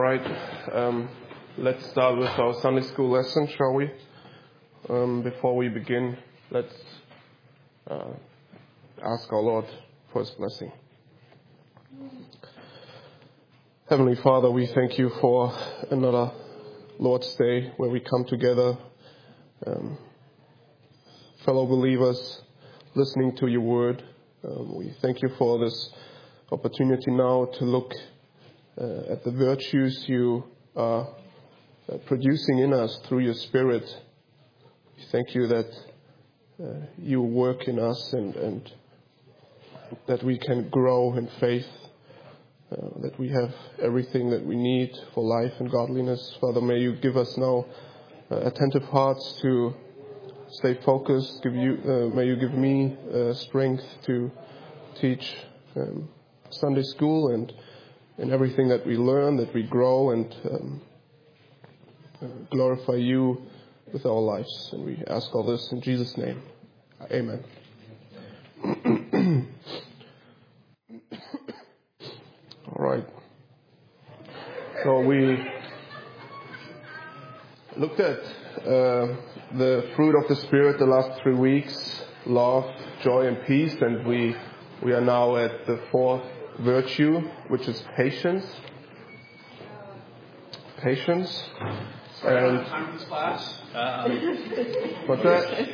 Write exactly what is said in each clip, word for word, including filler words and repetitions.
right, um, let's start with our Sunday school lesson, shall we? Um, before we begin, let's uh, ask our Lord for His blessing. Heavenly Father, we thank you for another Lord's Day where we come together, um, fellow believers, listening to your word. Um, we thank you for this opportunity now to look uh, at the virtues you are uh, producing in us through your Spirit. We thank you that uh, you work in us and, and that we can grow in faith, uh, that we have everything that we need for life and godliness. Father, may you give us now uh, attentive hearts to stay focused. Give you, uh, may you give me uh, strength to teach um, Sunday school and in everything that we learn, that we grow and um, uh, glorify you with our lives. And we ask all this in Jesus' name. Amen. All right. So we looked at uh, the fruit of the Spirit the last three weeks, love, joy, and peace, and we we are now at the fourth virtue, which is patience. Patience. And time for this class. Uh, what's that?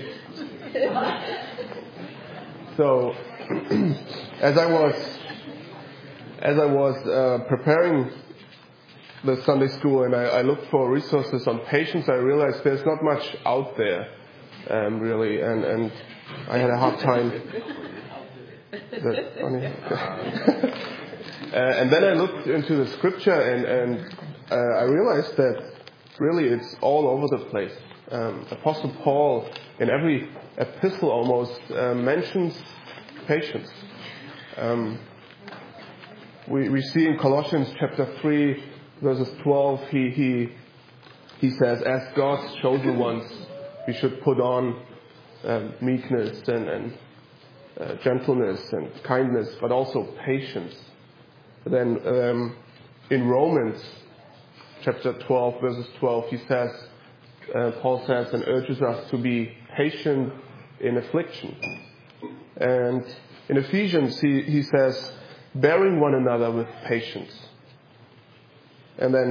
So, as I was as I was uh, preparing the Sunday school and I, I looked for resources on patience, I realized there's not much out there, um, really, and and I had a hard time. Is that funny? uh, and then I looked into the scripture and, and uh, I realized that really it's all over the place. Um, Apostle Paul, in every epistle almost, uh, mentions patience. Um, we, we see in Colossians chapter three, verses twelve, he, he, he says, as God's chosen ones, we should put on um, meekness and, and Uh, gentleness and kindness, but also patience. Then um, in Romans chapter twelve, verses twelve, he says, uh, Paul says and urges us to be patient in affliction. And in Ephesians, he, he says, bearing one another with patience. And then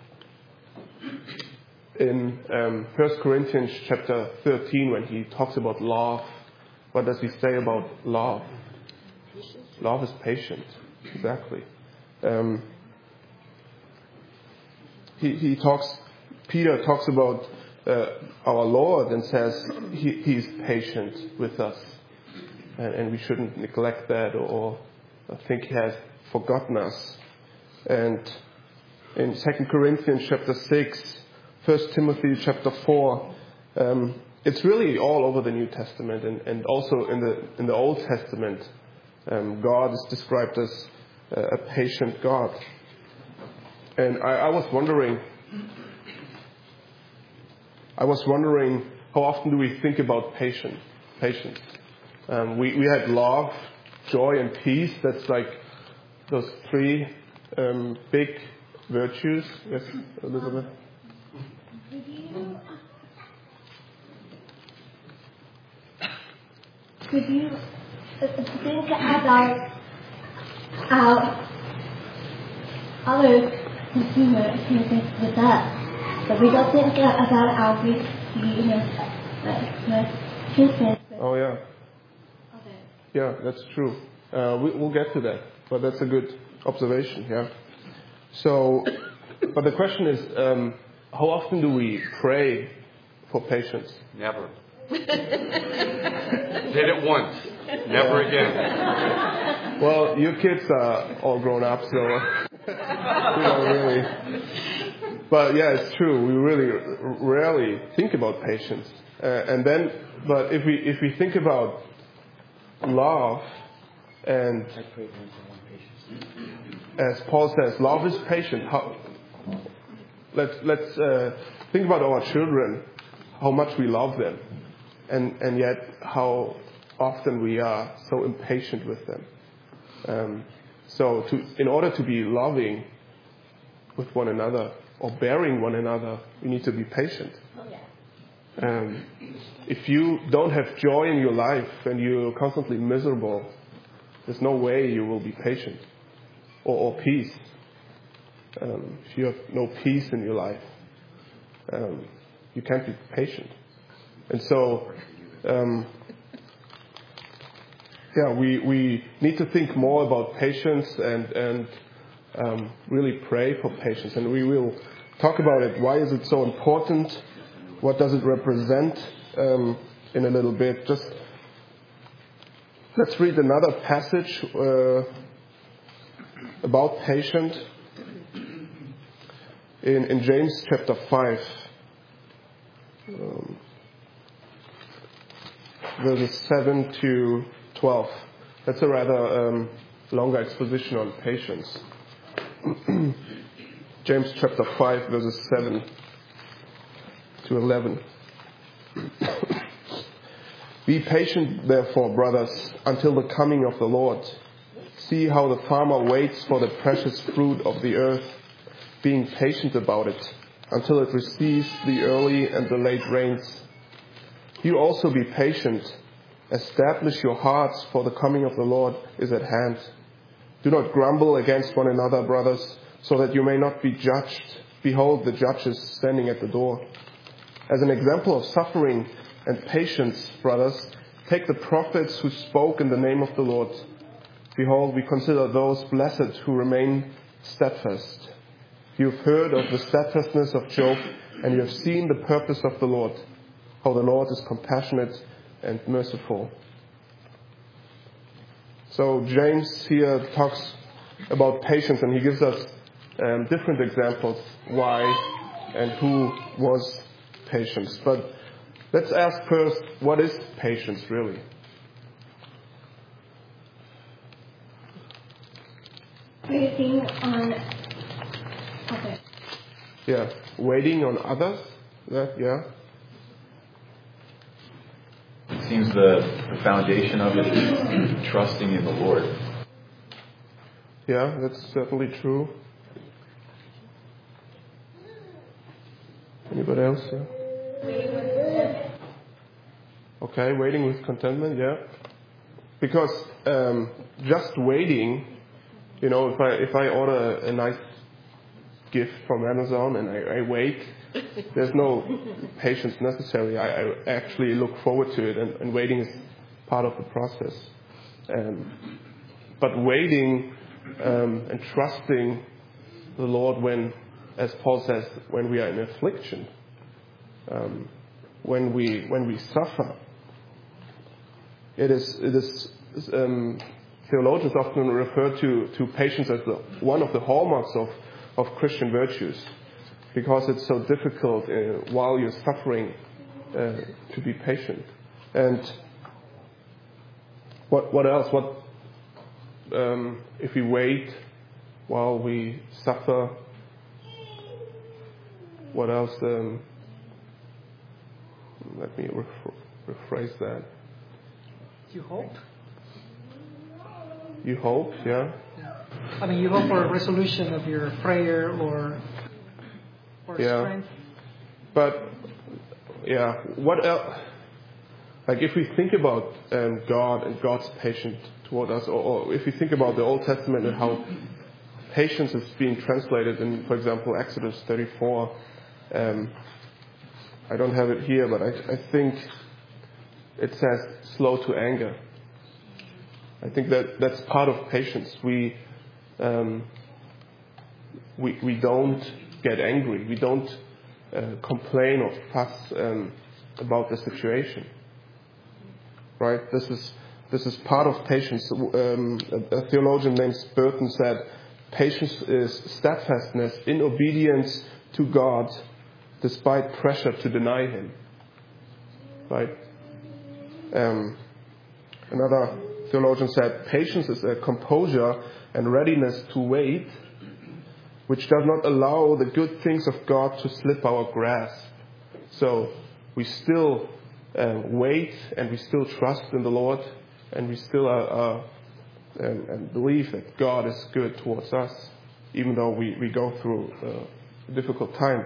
in um, First Corinthians chapter thirteen, when he talks about love, what does he say about love? Love is patient. Exactly. Um, he, he talks, Peter talks about uh, our Lord and says he, he's patient with us. And, and we shouldn't neglect that or, or think he has forgotten us. And in Second Corinthians chapter six, First Timothy chapter four, um, it's really all over the New Testament and, and also in the in the Old Testament. Um, God is described as uh, a patient God. And I, I was wondering, I was wondering how often do we think about patience? Patience. Um, we we had love, joy, and peace. That's like those three um, big virtues. Yes, Elizabeth. Could you think about our other consumers who think with us, but we don't think about our big, you know, like, oh yeah. Okay. Yeah, that's true. Uh, we, we'll get to that, but that's a good observation. Yeah. So, but the question is, um, how often do we pray for patience? Never. Did it once. Never again. Well, your kids are all grown up, so we don't really. But yeah, it's true. We really rarely think about patience. Uh, and then, but if we if we think about love, and as Paul says, love is patient. How, let's let's uh, think about our children, how much we love them. And, and yet how often we are so impatient with them. Um, so to, in order to be loving, with one another or bearing one another, we need to be patient. Oh, yeah. Um, if you don't have joy in your life and you're constantly miserable, there's no way you will be patient or, or peace. Um, if you have no peace in your life, um, you can't be patient. And so, um, yeah, we, we need to think more about patience and, and um, really pray for patience. And we will talk about it. Why is it so important? What does it represent um, in a little bit? Just let's read another passage uh, about patience in, in James chapter five. Um, verses seven to twelve. That's a rather um, longer exposition on patience. James chapter five, verses seven to eleven. Be patient, therefore, brothers, until the coming of the Lord. See how the farmer waits for the precious fruit of the earth, being patient about it, until it receives the early and the late rains. You also be patient. Establish your hearts, for the coming of the Lord is at hand. Do not grumble against one another, brothers, so that you may not be judged. Behold, the judge is standing at the door. As an example of suffering and patience, brothers, take the prophets who spoke in the name of the Lord. Behold, we consider those blessed who remain steadfast. You have heard of the steadfastness of Job, and you have seen the purpose of the Lord, how the Lord is compassionate and merciful. So James here talks about patience, and he gives us um, different examples why and who was patience. But let's ask first, what is patience really? Waiting on others. Yeah, waiting on others. That, yeah. It seems the, the foundation of it is trusting in the Lord. Yeah, that's certainly true. Anybody else? Yeah? Okay, waiting with contentment, yeah. Because um, just waiting, you know, if I if I order a nice gift from Amazon and I, I wait, there's no patience necessary. I, I actually look forward to it, and, and waiting is part of the process. Um, but waiting um, and trusting the Lord when, as Paul says, when we are in affliction, um, when we when we suffer, it is it is um, theologians often refer to to patience as the, one of the hallmarks of of Christian virtues, because it's so difficult uh, while you're suffering uh, to be patient. And what what else? What um, if we wait while we suffer? What else? Um, let me re- rephrase that. You hope? You hope, yeah? I mean, you hope for a resolution of your prayer or, or yeah. strength. But, yeah, what else? Like, if we think about um, God and God's patience toward us, or, or if we think about the Old Testament and how patience is being translated in, for example, Exodus thirty-four, um, I don't have it here, but I, I think it says slow to anger. I think that that's part of patience. We um, we we don't get angry. We don't uh, complain or fuss um, about the situation. Right? This is this is part of patience. Um, a, a theologian named Spurgeon said, "Patience is steadfastness in obedience to God, despite pressure to deny Him." Right? Um, another theologian said, patience is a composure and readiness to wait, which does not allow the good things of God to slip our grasp. So we still uh, wait, and we still trust in the Lord, and we still uh, uh, and, and believe that God is good towards us, even though we, we go through uh, a difficult time.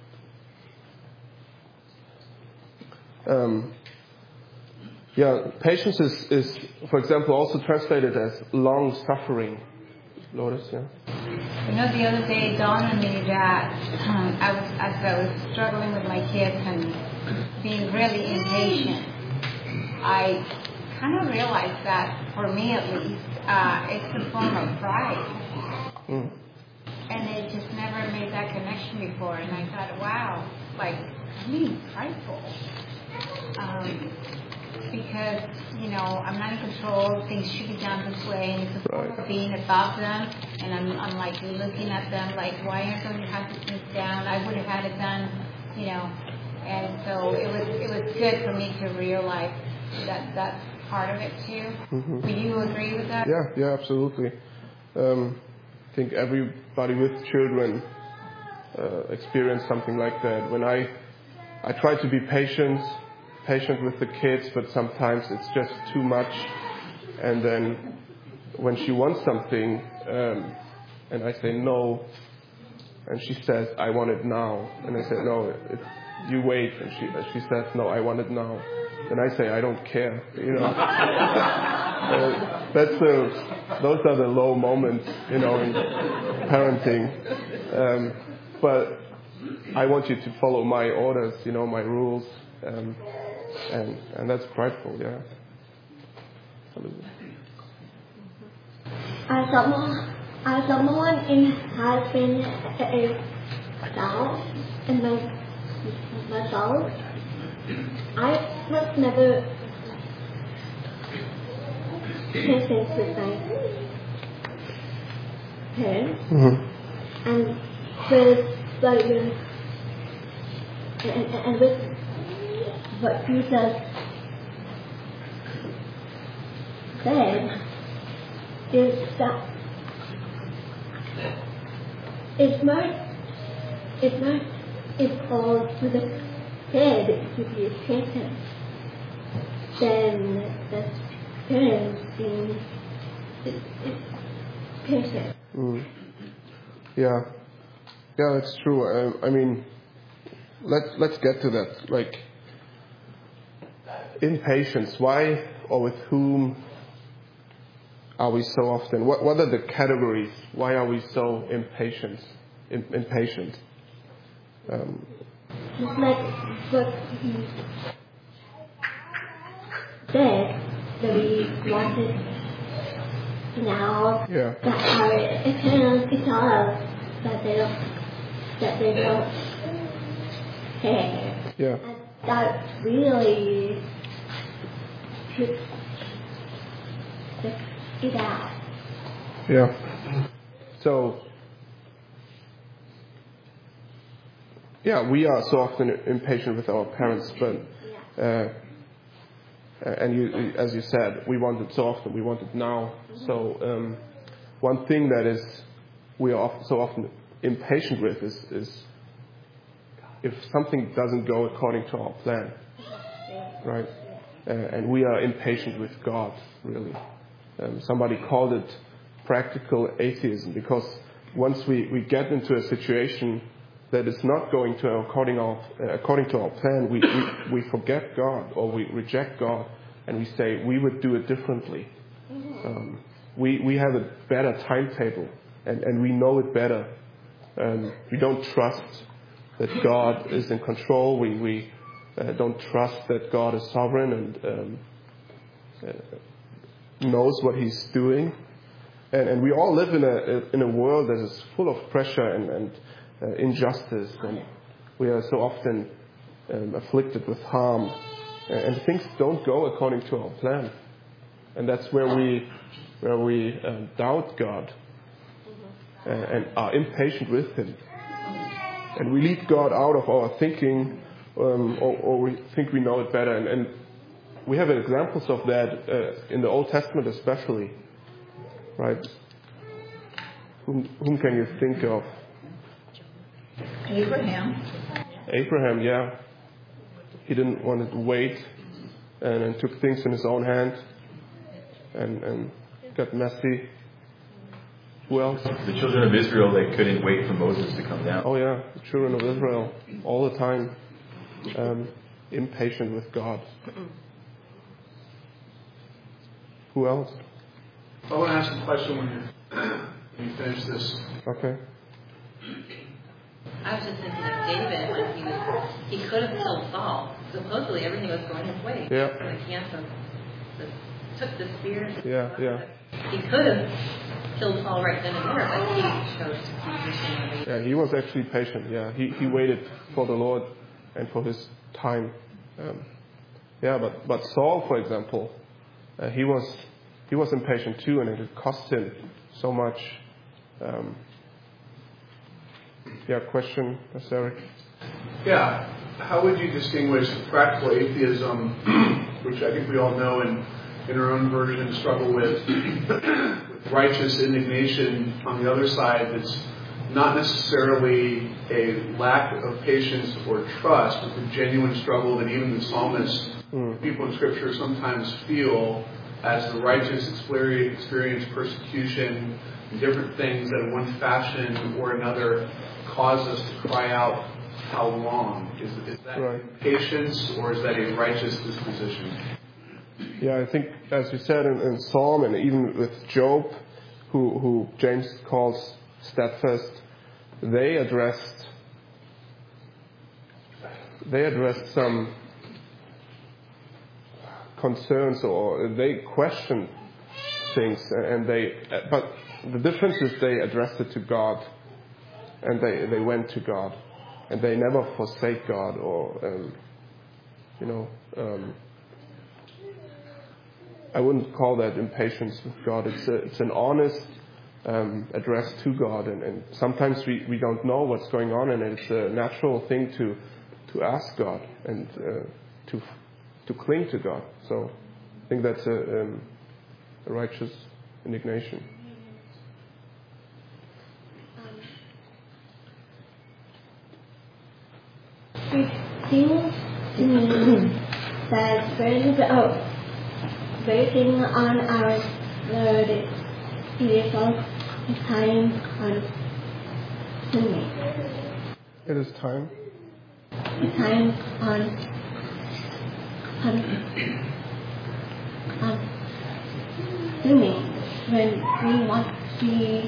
Um, yeah, patience is, is, for example, also translated as long suffering. Lotus, yeah. You know, the other day it dawned on me that um, I was, as I was struggling with my kids and being really impatient, I kind of realized that, for me at least, uh, it's a form of pride. Mm. And it just never made that connection before. And I thought, wow, like, I'm being prideful. Um, because, you know, I'm not in control, things should be done this way, and it's a form Right. of being above them, and I'm, I'm like looking at them like, why aren't you have to things down? I would have had it done, you know. And so it was it was good for me to realize that that's part of it too. Mm-hmm. Do you agree with that? Yeah, yeah, absolutely. Um, I think everybody with children uh, experience something like that. When I I try to be patient, patient with the kids, but sometimes it's just too much. And then when she wants something, um, and I say no, and she says, I want it now. And I say, no, it, you wait. And she she says, no, I want it now. And I say, I don't care. You know, uh, that's the, those are the low moments, you know, in parenting. Um, but I want you to follow my orders, you know, my rules, um, and and that's prideful, yeah. As someone, as someone in has been a child in my myself, I was never patient with my parents, Mm-hmm. and with like and, and with what Jesus said is that it's not it's not it's all to the head to be patient, then the parents being patient. Mm. Yeah, yeah, that's true. I, I mean, let's let's get to that. Like, impatience. Why or with whom are we so often? What what are the categories? Why are we so impatient? In, impatient. Um, Just like what he said, that we wanted now, yeah. that our parents can tell us that they don't, that they don't care. Yeah. And that really puts it out. Yeah. So, yeah, we are so often impatient with our parents, but, uh, and you, as you said, we want it so often, we want it now. So, um, one thing that is we are often, so often impatient with is, is if something doesn't go according to our plan, right? Uh, and we are impatient with God, really. Um, somebody called it practical atheism, because once we, we get into a situation that is not going to according, our, uh, according to our plan, we, we, we forget God, or we reject God, and we say we would do it differently. Um, we, we have a better timetable, and, and we know it better. Um, we don't trust that God is in control. We, we uh, don't trust that God is sovereign and um, uh, knows what He's doing. And, and we all live in a in a world that is full of pressure and, and uh, injustice, and we are so often um, afflicted with harm, and things don't go according to our plan. And that's where we where we uh, doubt God uh, and are impatient with Him. And we leave God out of our thinking, um, or, or we think we know it better. And, and we have examples of that uh, in the Old Testament especially, right? Whom, whom can you think of? Abraham. Abraham, yeah. He didn't want to wait and, and took things in his own hand and, and got messy. Who else? The children of Israel, they couldn't wait for Moses to come down. Oh yeah, the children of Israel, all the time um, impatient with God. Who else? I want to ask a question when you, when you finish this. Okay. I was just thinking of David when he was, he could have killed Saul. Supposedly everything was going his way. Yeah. From the camp of, the, took the spear. Yeah, yeah. He could have killed Saul right then and there, but he chose to keep pursuing. Yeah, he was actually patient. Yeah, he he waited for the Lord and for his time. Um, yeah, but but Saul, for example, uh, he was he was impatient too, and it cost him so much. Um, yeah, question, Eric. Yeah. How would you distinguish practical atheism, which I think we all know and in our own version struggle with, with righteous indignation on the other side that's not necessarily a lack of patience or trust, but the genuine struggle that even the psalmists, mm. people in Scripture sometimes feel as the righteous experience persecution and different things that in one fashion or another cause us to cry out, how long? Is, is that right. Patience or is that a righteous disposition? Yeah, I think, as you said in, in Psalm and even with Job, who, who James calls steadfast, they addressed they addressed some concerns, or they questioned things, and they. But the difference is they addressed it to God, and they, they went to God, and they never forsake God, or um, you know. Um, I wouldn't call that impatience with God. It's a, it's an honest um, address to God, and, and sometimes we, we don't know what's going on, and it's a natural thing to to ask God and uh, to to cling to God. So I think that's a, um, a righteous indignation. It seems to me that very oh. Waiting on our Lord, it is all the time on swimming. It is time. The time on on on swimming when we want to be,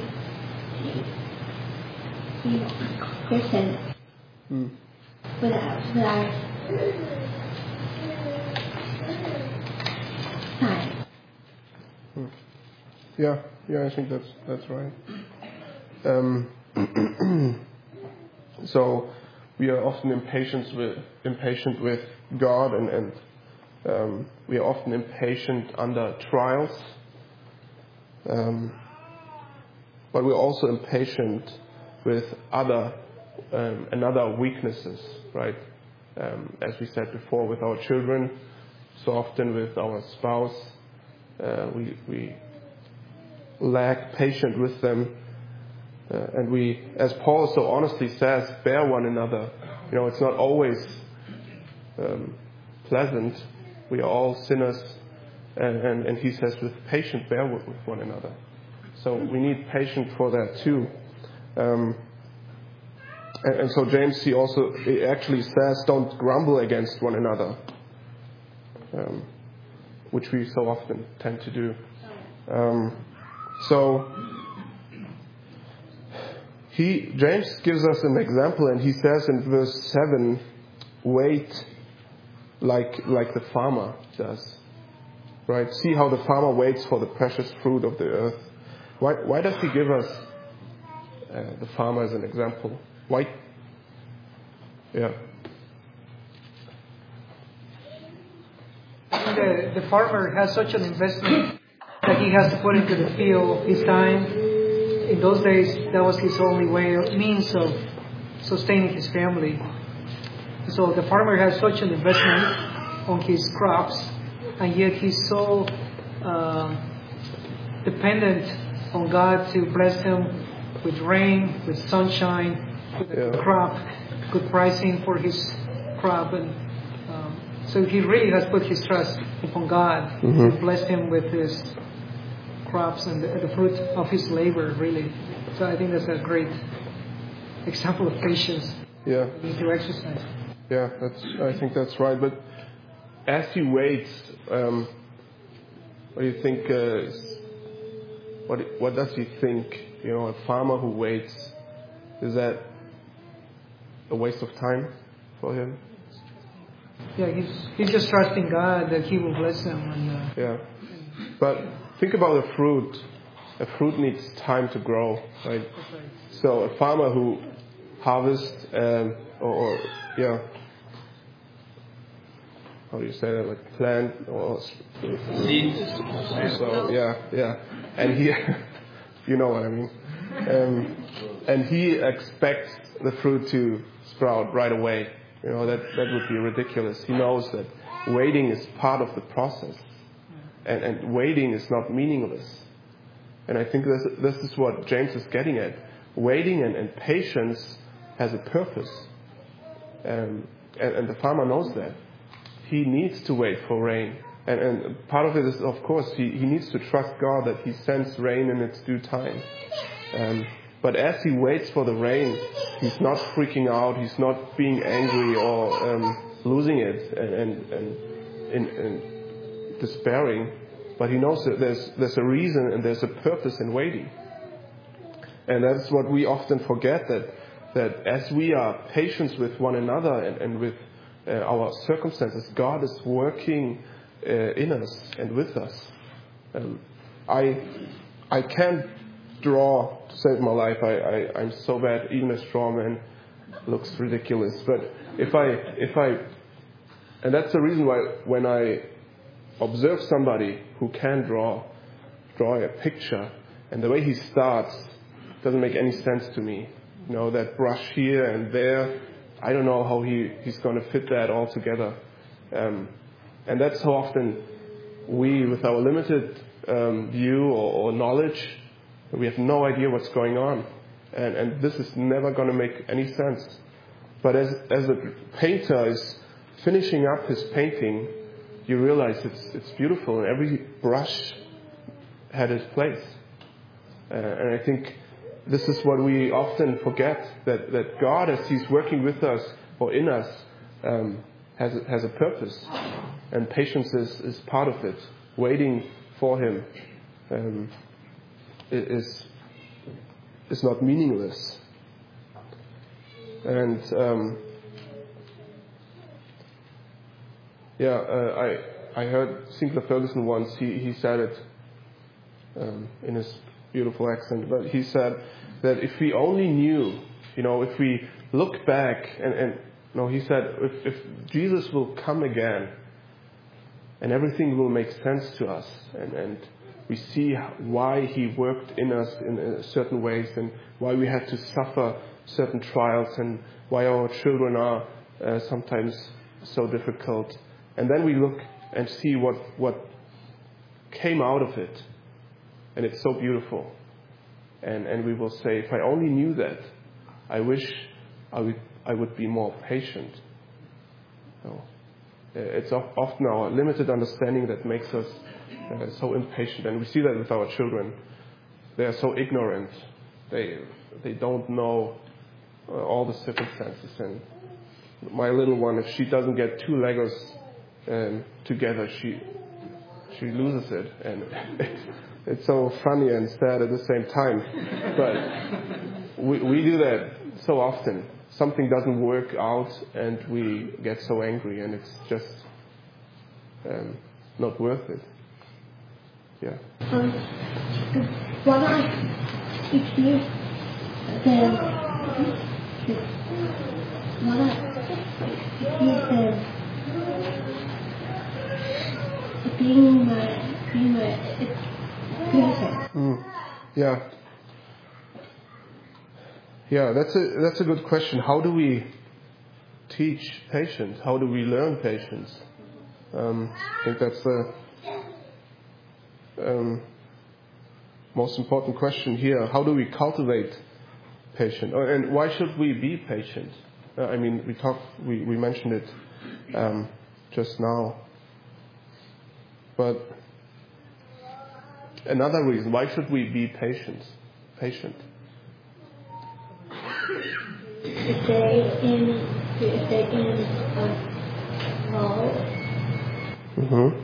be Christian mm. with our, with our time. Hmm. Yeah, yeah, I think that's that's right. Um, so we are often impatient with impatient with God, and and um, we are often impatient under trials. Um, but we're also impatient with other um, and other weaknesses, right? Um, as we said before, with our children. So often with our spouse, uh, we we lack patience with them, uh, and we, as Paul so honestly says, bear one another. You know, it's not always um, pleasant. We are all sinners, and, and, and he says, with patience bear with one another. So we need patience for that too. Um, and, and so James, he also he actually says, don't grumble against one another. Um, which we so often tend to do. Um, so he James gives us an example, and he says in verse seven, "Wait like like the farmer does." Right? See how the farmer waits for the precious fruit of the earth. Why why does he give us uh, the farmer as an example? Why? Yeah. The, the farmer has such an investment that he has to put into the field, his time. In those days, that was his only way, means of sustaining his family. So the farmer has such an investment on his crops, and yet he's so uh, dependent on God to bless him with rain, with sunshine, with a yeah. crop, good pricing for his crop, and So he really has put his trust upon God, mm-hmm. and blessed him with his crops and the, the fruit of his labor, really. So I think that's a great example of patience. Yeah. We need to exercise. Yeah, that's. I think that's right. But as he waits, um, what do you think? Uh, what What does he think? You know, a farmer who waits, is that a waste of time for him? Yeah, he's he's just trusting God that He will bless him. And, uh, yeah. But think about a fruit. A fruit needs time to grow, right? right. So a farmer who harvests, um, or, or yeah, how do you say that? Like plant or Seeds. so yeah, yeah. And he, you know what I mean. Um, and he expects the fruit to sprout right away. You know, that, that would be ridiculous. He knows that waiting is part of the process. And, and waiting is not meaningless. And I think this, this is what James is getting at. Waiting and, and patience has a purpose. Um, and, and the farmer knows that. He needs to wait for rain. And, and part of it is, of course, he, he needs to trust God that He sends rain in its due time. Um, But as he waits for the rain, he's not freaking out, he's not being angry or um, losing it and, and, and, and, and despairing. But he knows that there's, there's a reason and there's a purpose in waiting. And that's what we often forget, that, that as we are patient with one another and, and with uh, our circumstances, God is working uh, in us and with us. Um, I, I can't draw to save my life. I, I, I'm so bad. Even a straw man looks ridiculous. But if I, if I, and that's the reason why when I observe somebody who can draw, draw a picture, and the way he starts doesn't make any sense to me. You know, that brush here and there, I don't know how he, he's going to fit that all together. Um, and that's how often we, with our limited um, view or, or knowledge, we have no idea what's going on. And, and this is never going to make any sense. But as, as a painter is finishing up his painting, you realize it's, it's beautiful, and every brush had its place. Uh, and I think this is what we often forget, that, that God, as He's working with us or in us, um, has, has a purpose. And patience is, is part of it. Waiting for Him um, is, is not meaningless. And um, yeah, uh, I, I heard Sinclair Ferguson once, he, he said it um, in his beautiful accent, but he said that if we only knew, you know, if we look back and, and no, he said, if, if Jesus will come again and everything will make sense to us, and, and we see why He worked in us in uh, certain ways, and why we had to suffer certain trials, and why our children are uh, sometimes so difficult. And then we look and see what, what came out of it. And it's so beautiful. And, and we will say, if I only knew that, I wish I would, I would be more patient. So, it's often our limited understanding that makes us uh, so impatient. And we see that with our children. They are so ignorant. They, they don't know uh, all the circumstances. And my little one, if she doesn't get two Legos um, together, she she loses it. And it's, it's so funny and sad at the same time. But we, we do that so often. Something doesn't work out and we get so angry, and it's just um, not worth it. Yeah. Um, why don't I teach you the, why don't I teach you the, being my, being my person? Mm. Yeah. Yeah, that's a that's a good question. How do we teach patience? How do we learn patience? Um, I think that's the um, most important question here. How do we cultivate patience? Oh, and why should we be patient? Uh, I mean, we talked, we, we mentioned it um, just now. But another reason. Why should we be patient? Patient. If they in, if they in a role. Mm-hmm.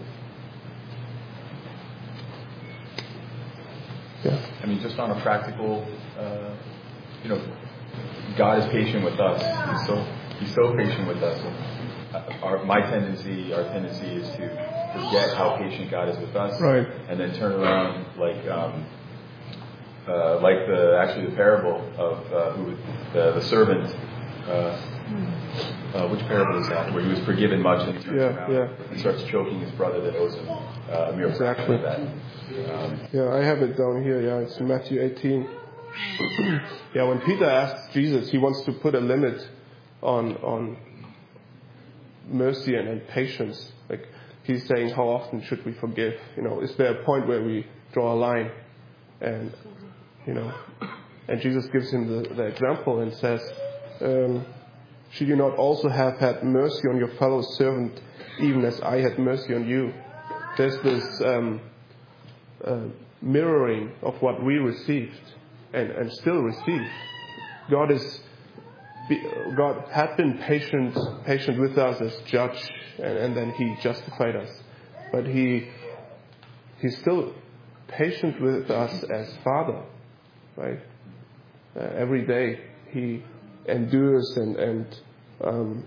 Yeah. I mean, just on a practical, uh, you know, God is patient with us. He's so He's so patient with us. And our, my tendency, our tendency, is to forget how patient God is with us, right? And then turn around like, um, uh, like the actually the parable of uh, who the, the servant. Uh, uh, which parable is that? Where he was forgiven much and he turns yeah, around yeah. and starts choking his brother that owes him uh, a mere exactly. fraction of that. Um, yeah, I have it down here. Yeah, it's in Matthew eighteen. Yeah, when Peter asks Jesus, he wants to put a limit on on mercy and, and patience. Like he's saying, how often should we forgive? You know, is there a point where we draw a line? And you know, and Jesus gives him the, the example and says, um, should you not also have had mercy on your fellow servant, even as I had mercy on you? There's this um, uh, mirroring of what we received and, and still receive. God is God had been patient patient with us as judge, and, and then He justified us. But He He's still patient with us as Father, right? Uh, every day He endures and and um,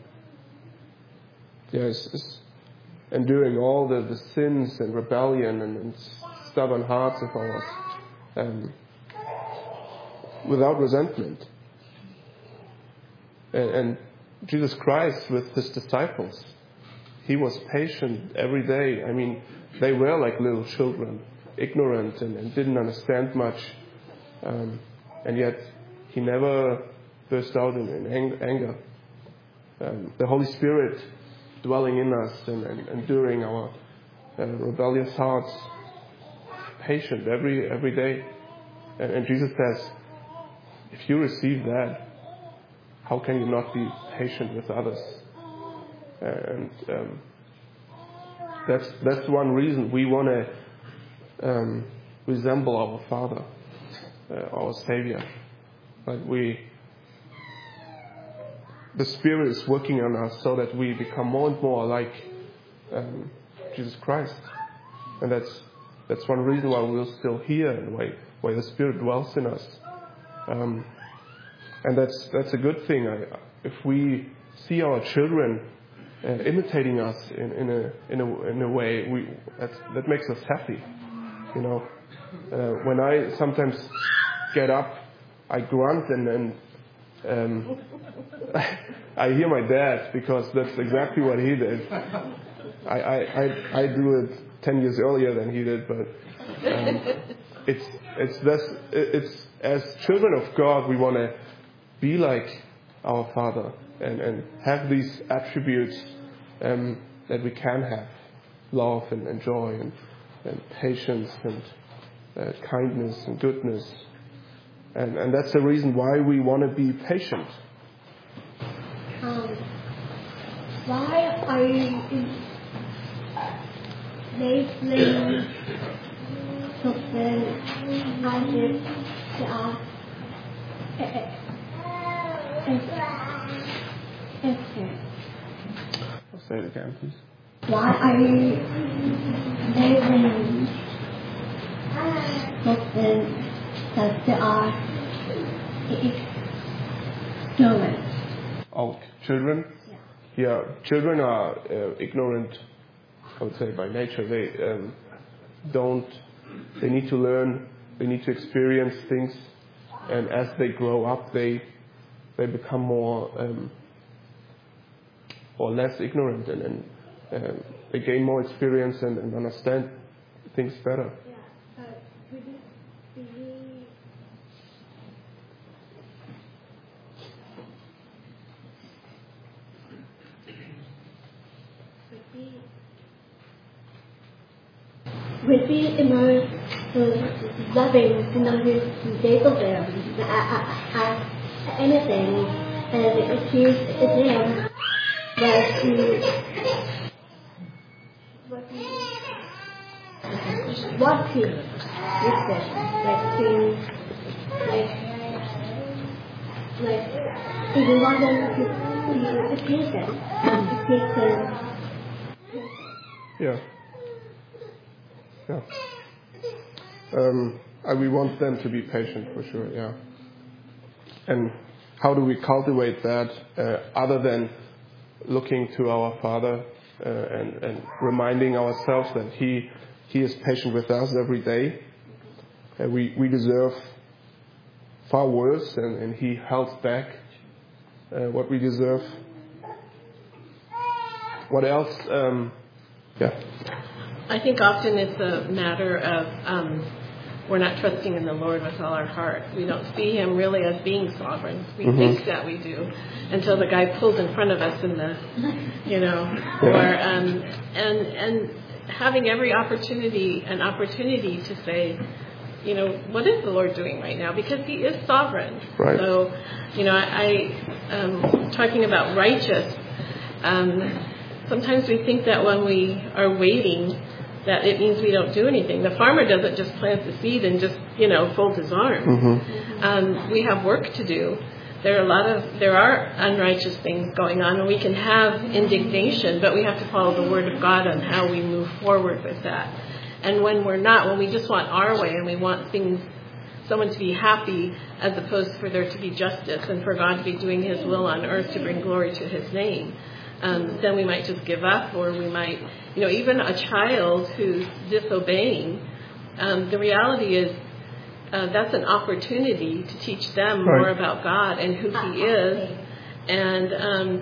yes, is enduring all the, the sins and rebellion and, and stubborn hearts of ours, um, without resentment. And, and Jesus Christ with His disciples, He was patient every day. I mean, they were like little children, ignorant and, and didn't understand much, um, and yet He never burst out in, in ang- anger. Um, the Holy Spirit dwelling in us and, and enduring our uh, rebellious hearts, patient every every day. And, and Jesus says, if you receive that, how can you not be patient with others? And um, that's that's one reason we want to um, resemble our Father, uh, our Savior. Like we, the Spirit is working on us so that we become more and more like um, Jesus Christ, and that's that's one reason why we're still here and why why the Spirit dwells in us. Um, and that's that's a good thing. I, if we see our children uh, imitating us in, in a in a in a way, we that's, that makes us happy. You know, uh, when I sometimes get up, I grunt and and um, I hear my dad, because that's exactly what he did. I I I, I do it ten years earlier than he did, but um, it's it's this it's as children of God, we want to be like our Father and, and have these attributes um, that we can have: love and, and joy and, and patience and uh, kindness and goodness. And, and that's the reason why we want to be patient. Um, why are you labeling something as if they are innocent? I'll say it again, please. Why are you labeling something that they are ignorant? Oh, children? Yeah. Yeah, children are uh, ignorant, I would say, by nature. They um, don't, they need to learn, they need to experience things, and as they grow up, they they become more um, or less ignorant, and, and um, they gain more experience and, and understand things better. Yeah, but could it be would be immersed the loving, you know, his label them as anything, and accuse them but he but he what he with them, like being, like, like, if we want them to be a patient, to take them. Yeah. Yeah. Um, and we want them to be patient for sure, yeah. And how do we cultivate that uh, other than looking to our Father uh, and, and reminding ourselves that He He is patient with us every day. Uh, we we deserve far worse, and, and He held back uh, what we deserve. What else? Um, yeah. I think often it's a matter of um, we're not trusting in the Lord with all our heart. We don't see Him really as being sovereign. We mm-hmm. think that we do until the guy pulls in front of us in the, you know, yeah. or um, and and having every opportunity, an opportunity to say, you know, what is the Lord doing right now? Because He is sovereign. Right. So, you know, I, I um, talking about righteous. Um, sometimes we think that when we are waiting, that it means we don't do anything. The farmer doesn't just plant the seed and just, you know, fold his arms. Mm-hmm. Um, we have work to do. There are a lot of, there are unrighteous things going on, and we can have indignation, but we have to follow the Word of God on how we move forward with that. And when we're not, when we just want our way and we want things, someone to be happy as opposed for there to be justice and for God to be doing His will on earth to bring glory to His name, um, then we might just give up, or we might, you know, even a child who's disobeying, um, the reality is uh, that's an opportunity to teach them right. more about God and who He is. And um,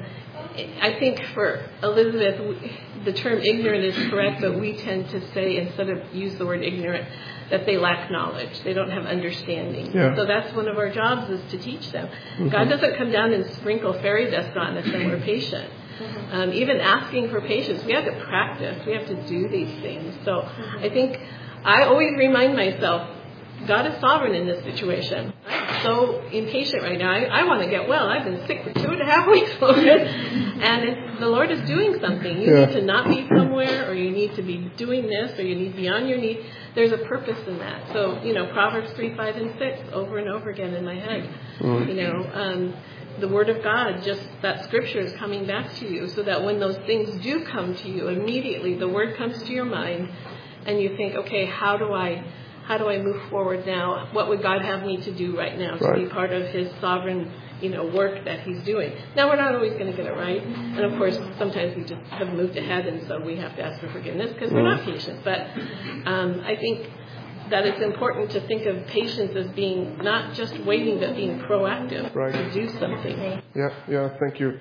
I think for Elizabeth, the term ignorant is correct, but we tend to say, instead of use the word ignorant, that they lack knowledge. They don't have understanding. Yeah. So that's one of our jobs, is to teach them. Mm-hmm. God doesn't come down and sprinkle fairy dust on us and we're patient. Mm-hmm. Um, even asking for patience, we have to practice. We have to do these things. So I think I always remind myself, God is sovereign in this situation. I'm so impatient right now. I, I want to get well. I've been sick for two and a half weeks, Lord. And it's, the Lord is doing something. You yeah. need to not be somewhere, or you need to be doing this, or you need to be on your knees. There's a purpose in that. So, you know, Proverbs three, five, and six, over and over again in my head. Mm. You know, um, the Word of God, just that Scripture is coming back to you, so that when those things do come to you, immediately the Word comes to your mind, and you think, okay, how do I... How do I move forward now? What would God have me to do right now to right. be part of His sovereign, you know, work that He's doing? Now, we're not always going to get it right. And, of course, sometimes we just have moved ahead, and so we have to ask for forgiveness because we're not patient. But um, I think that it's important to think of patience as being not just waiting, but being proactive right. to do something. Yeah, yeah, thank you.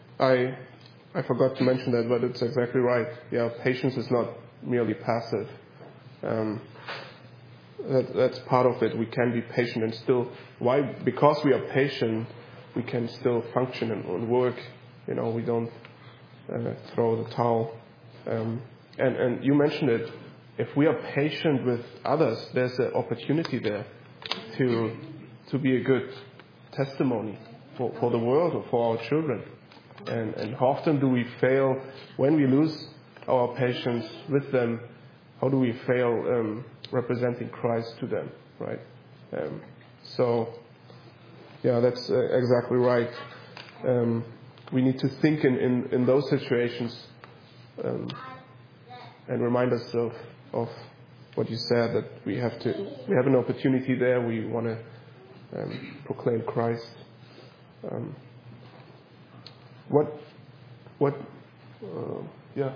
I I forgot to mention that, but it's exactly right. Yeah, patience is not merely passive. Um That, that's part of it. We can be patient and still, why? Because we are patient, we can still function and, and work. You know, we don't uh, throw the towel. Um, and, and you mentioned it. If we are patient with others, there's an opportunity there to to be a good testimony for, for the world or for our children. And, and how often do we fail when we lose our patience with them? How do we fail um, representing Christ to them, right? Um, so, yeah, that's uh, exactly right. Um, we need to think in, in, in those situations um, and remind us of, of what you said, that we have to, we have an opportunity there. We want to um, proclaim Christ. Um, what, what, uh, yeah.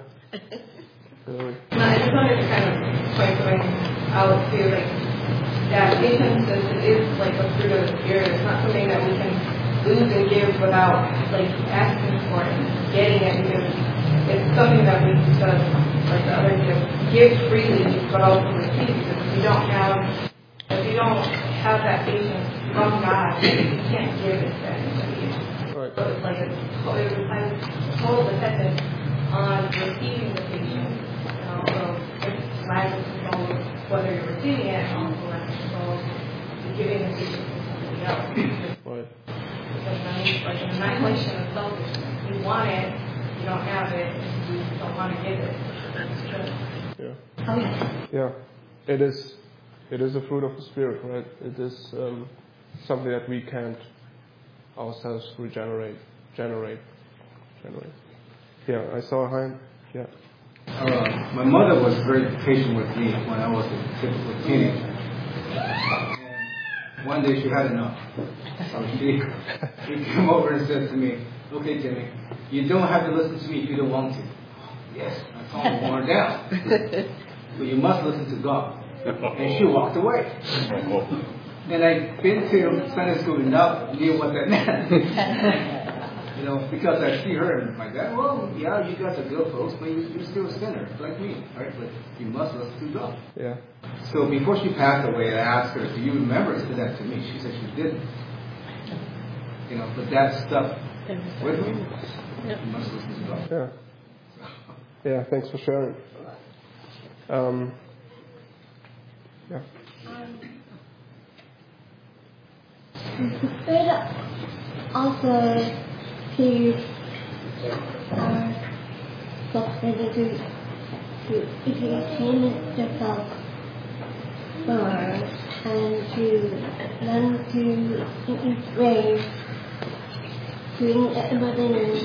No, I just wanted to kind of point something out too, like, yeah, patience is, is like a fruit of the Spirit. It's not something that we can lose and give without, like, asking for it and getting it, because it's something that we just, like the other gifts, give freely, but also receive, because if you don't have, if you don't have that patience from God, you can't give it to anybody. Right. So it's like a, it was kind of total dependence on receiving the patience. So it's lack of control of whether you're receiving it, and also lack of control of giving the patience to somebody else. Right. Because I mean, like an annihilation of selfishness. You want it, you don't have it, you don't want to give it. That's true. Yeah. Oh, yeah. Yeah. It is. it is a fruit of the Spirit, right? It is um, something that we can't ourselves regenerate, generate, generate. Yeah, I saw a hand. Yeah. Uh, my mother was very patient with me when I was a typical teenager. And one day she had enough. So she, she came over and said to me, "Okay, Jimmy, you don't have to listen to me if you don't want to." Yes, I calmed her down. But you must listen to God. And she walked away. And I've been to Sunday school enough, knew what that meant. You know, because I see her and my dad, well, yeah, you guys are good folks, but you, you're still a sinner, like me, right? But you must listen to God. Yeah. So before she passed away, I asked her, "Do you remember?" She said that to me. She said she didn't. You know, but that stuff with me. You must listen to God. Yeah. Yeah. Thanks for sharing. Um. Yeah. But also to uh, possibility to to entertain yourself first and to learn to embrace doing everything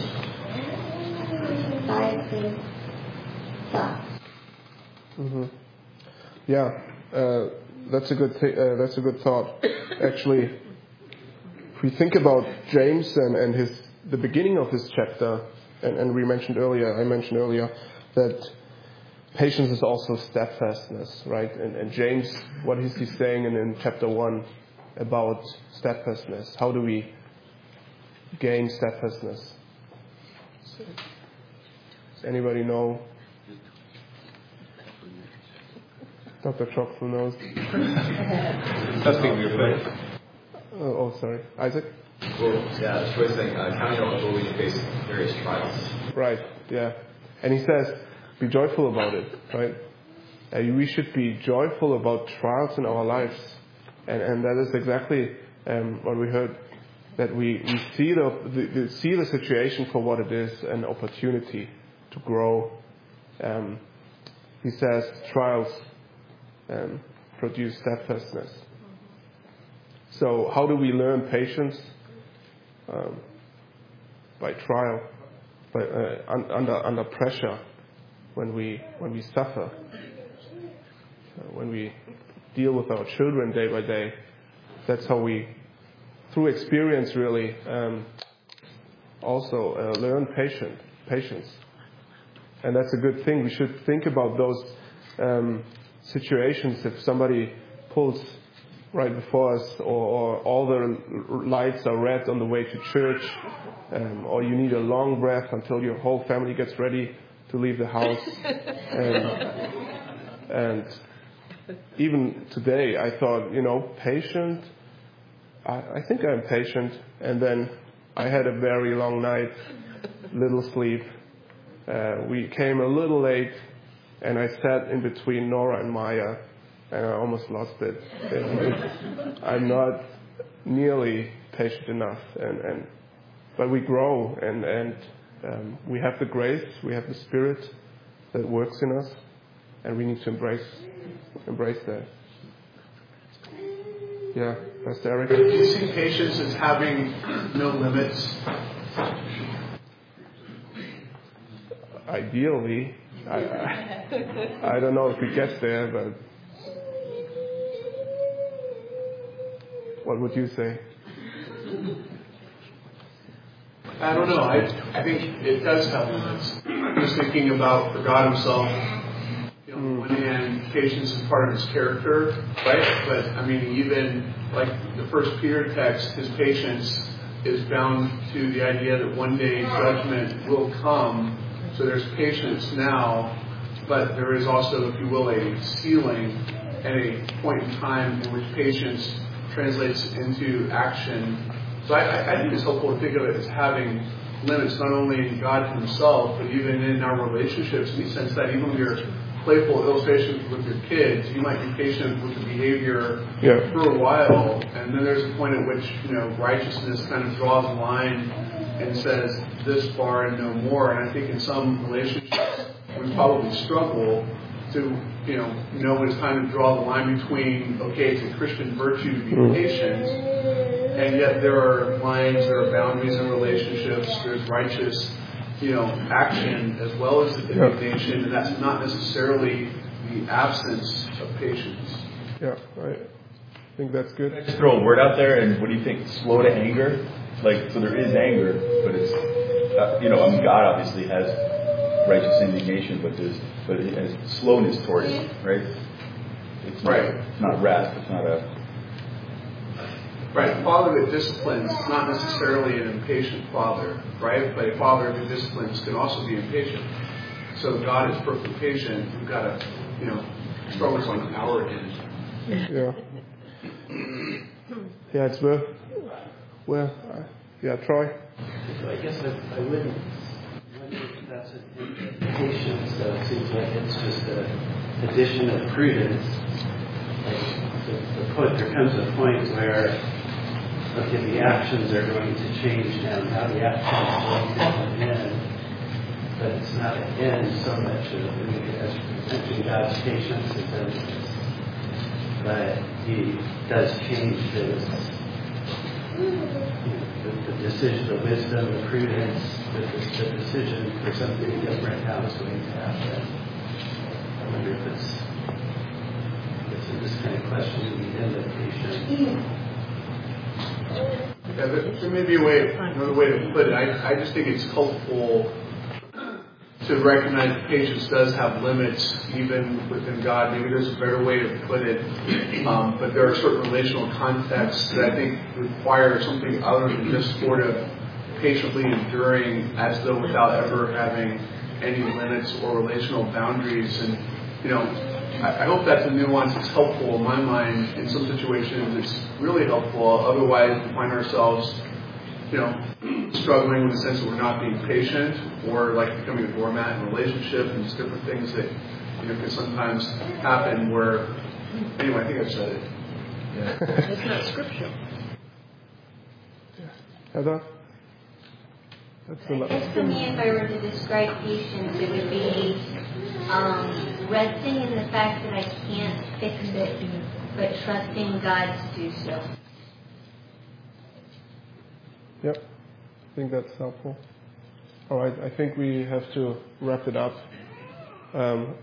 biases stuff. Mm-hmm. Yeah, uh, that's a good th- uh, that's a good thought. Actually, if we think about James and, and his the beginning of his chapter, and, and we mentioned earlier, I mentioned earlier that patience is also steadfastness, right? And, and James, what is he saying in, in chapter one about steadfastness? How do we gain steadfastness? Does anybody know? Doctor Troxel knows. Testing your faith. Oh, oh, sorry. Isaac? Well, yeah, the choice thing, uh, counting our ability to face various trials. Right, yeah. And he says, be joyful about it, right? Uh, we should be joyful about trials in our lives. And, and that is exactly um, what we heard, that we, we see the, the, the see the situation for what it is, an opportunity to grow. Um, he says trials um, produce steadfastness. So how do we learn patience? Um, by trial, by, uh, un, under under pressure, when we when we suffer, uh, when we deal with our children day by day. That's how we, through experience, really um, also uh, learn patient patience, and that's a good thing. We should think about those um, situations. If somebody pulls right before us, or, or all the lights are red on the way to church, um, or you need a long breath until your whole family gets ready to leave the house. and, and even today, I thought, you know, patient. I, I think I'm patient. And then I had a very long night, little sleep. Uh, we came a little late, and I sat in between Nora and Maya. And I almost lost it. It's, I'm not nearly patient enough, and, and but we grow, and and um, we have the grace, we have the Spirit that works in us, and we need to embrace embrace that. Yeah, Pastor Eric. Do you see patience as having no limits? Ideally, I, I, I don't know if we get there, but. What would you say? I don't know. I I think it does have limits. I'm just thinking about for God Himself. You know, on one hand, patience is part of His character, right? But I mean, even like the First Peter text, His patience is bound to the idea that one day judgment will come. So there's patience now, but there is also, if you will, a ceiling at a point in time in which patience translates into action. So I, I think it's helpful to think of it as having limits, not only in God Himself, but even in our relationships, in the sense that even when you're playful illustrations with your kids, you might be patient with the behavior yeah. for a while, and then there's a point at which, you know, righteousness kind of draws a line and says this far and no more. And I think in some relationships we probably struggle to, you know, know when it's time to draw the line between, okay, it's a Christian virtue to be Mm. patient, and yet there are lines, there are boundaries in relationships, there's righteous, you know, action as well as the indignation, and that's not necessarily the absence of patience. Yeah, I think that's good. Can I just throw a word out there, and what do you think? Slow to anger? Like, so there is anger, but it's, uh, you know, I mean, God obviously has righteous indignation, but there's, but it has slowness towards it, right? It's not, Right. It's not wrath. It's not a. Right, a father that disciplines is not necessarily an impatient father, right? But a father who disciplines can also be impatient. So God is perfectly patient. We've got to, you know, struggle with like our end. Yeah. Yeah, it's worth. Well, uh, yeah, Troy. So I guess I, I wouldn't wonder if that's an impatience. So it seems like it's just an addition of prudence. Like the, the point, there comes a point where, okay, the actions are going to change now. Now the action is going to come in, but it's not an end so much as, as mentioning God's patience and benefits. But He does change His the, the decision, the wisdom, the prudence, the, the decision for something different now is going to happen. I wonder if it's it's this kind of question the end of patience. Yeah, there, there may be a way, another way to put it. I, I just think it's helpful to recognize that patience does have limits, even within God. Maybe there's a better way to put it, um, but there are certain relational contexts that I think require something other than just sort of patiently enduring, as though without ever having any limits or relational boundaries. And you know, I, I hope that's a nuance that's helpful in my mind. In some situations, it's really helpful. Otherwise, we find ourselves, you know, struggling with the sense that we're not being patient, or like becoming a doormat in a relationship, and just different things that, you know, can sometimes happen where, anyway, I think I've said it. Yeah. It's not scriptural. Yeah. Heather? That's I guess for me, if I were to describe patience, it would be um, resting in the fact that I can't fix it, but trusting God to do so. Yep, I think that's helpful. All right, I think we have to wrap it up. Um,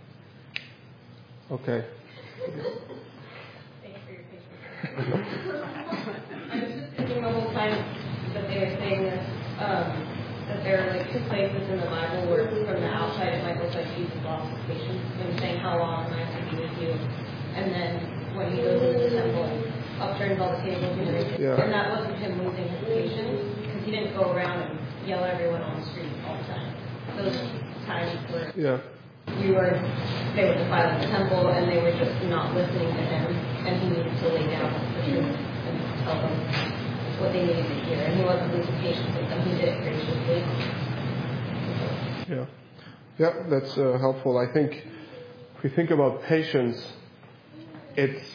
okay. Thanks for your patience. I was just thinking the whole time that they were saying this, um, that there are like two places in the Bible where from the outside it might look like Jesus lost his patience when saying, "How long am I to be with you?" And then when he goes into the temple, upturns all the tables and everything. Yeah. And that wasn't him losing his patience, because he didn't go around and yell at everyone on the street all the time. Those times where Yeah. we were, they were defiling the temple and they were just not listening to him, and he needed to lay down the truth and tell them what they needed to hear. And he wasn't losing patience with them, he did it graciously. Yeah. Yeah, that's uh, helpful. I think if we think about patience, it's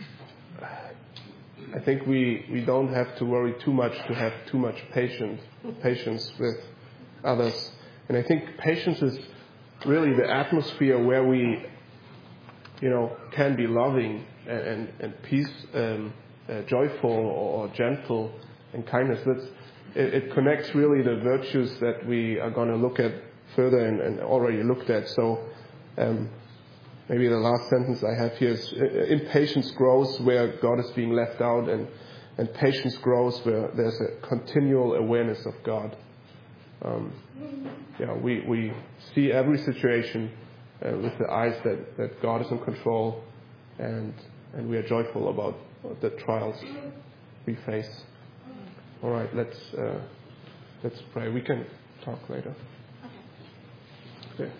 I think we, we don't have to worry too much to have too much patience patience with others. And I think patience is really the atmosphere where we, you know, can be loving and, and, and peace, um, uh, joyful or, or gentle and kindness. That's, it, it connects really the virtues that we are going to look at further and, and already looked at. So um, maybe the last sentence I have here is, uh, impatience grows where God is being left out, and, and patience grows where there's a continual awareness of God. Um, yeah, we, we see every situation uh, with the eyes that, that God is in control, and and we are joyful about the trials we face. All right, let's uh, let's pray. We can talk later. Okay.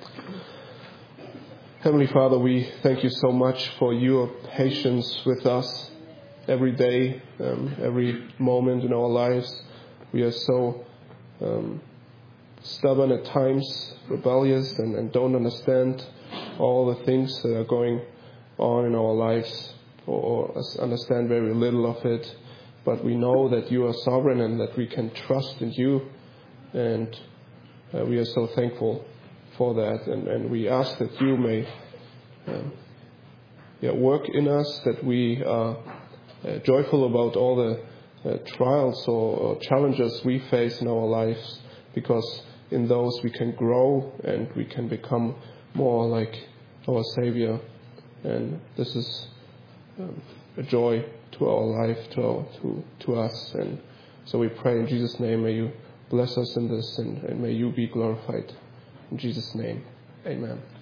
Heavenly Father, we thank you so much for your patience with us every day, um, every moment in our lives. We are so um, stubborn at times, rebellious, and, and don't understand all the things that are going on in our lives, or, or understand very little of it. But we know that you are sovereign and that we can trust in you, and uh, we are so thankful for that, and, and we ask that you may um, yeah, work in us, that we are uh, joyful about all the uh, trials or, or challenges we face in our lives, because in those we can grow and we can become more like our Savior. And this is um, a joy to our life, to, our, to, to us. And so we pray in Jesus' name, may you bless us in this, and, and may you be glorified. In Jesus' name, amen.